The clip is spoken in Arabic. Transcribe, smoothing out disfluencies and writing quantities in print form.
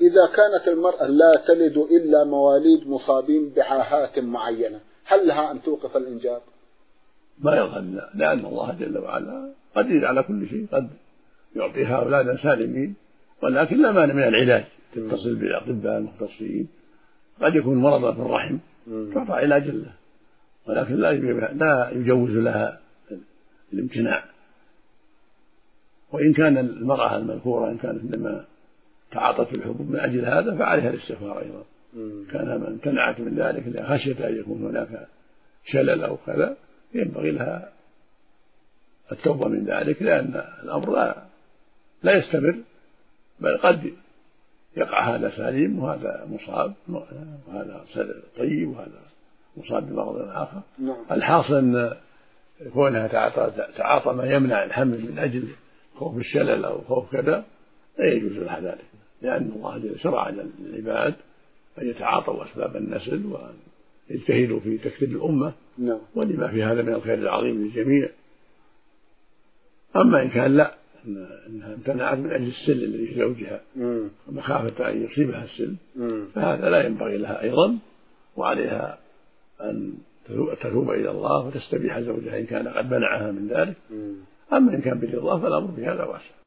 إذا كانت المرأة لا تلد إلا مواليد مصابين بعاهات معينة، هل لها أن توقف الإنجاب؟ ما يظن، لأن الله جل وعلا قدير على كل شيء، قد يعطيها أولادا سالمين، ولكن لا مانع من العلاج، تتصل بالأطباء المختصين، قد يكون مرضا في الرحم تعطى علاج له، ولكن لا يجوز لها الامتناع. وإن كان المرأة المذكورة إن كانت لما تعاطت الحبوب من أجل هذا فعليها الاستغفار أيضا. كان من امتنعت من ذلك خشية أن يكون هناك شلل أو كذا ينبغي لها التوبة من ذلك، لأن الأمر لا يستمر، بل قد يقع هذا سليم وهذا مصاب، وهذا طيب وهذا مصاب بمرض آخر. الحاصل أن كونها تعاطى ما يمنع الحمل من أجل خوف الشلل أو خوف كذا لا يجوز لها ذلك، لأن الله شرع للعباد أن يتعاطوا أسباب النسل وأن يجتهدوا في تكثير الأمة، ولما في هذا من الخير العظيم للجميع. أما إن كان لا، إنها امتنعت من أجل السل الذي في زوجها ومخافة أن يصيبها السل، فهذا لا ينبغي لها أيضا، وعليها أن تتوب إلى الله وتستبيح زوجها إن كان قد منعها من ذلك. أما إن كان برضاه فالأمر بهذا واسع.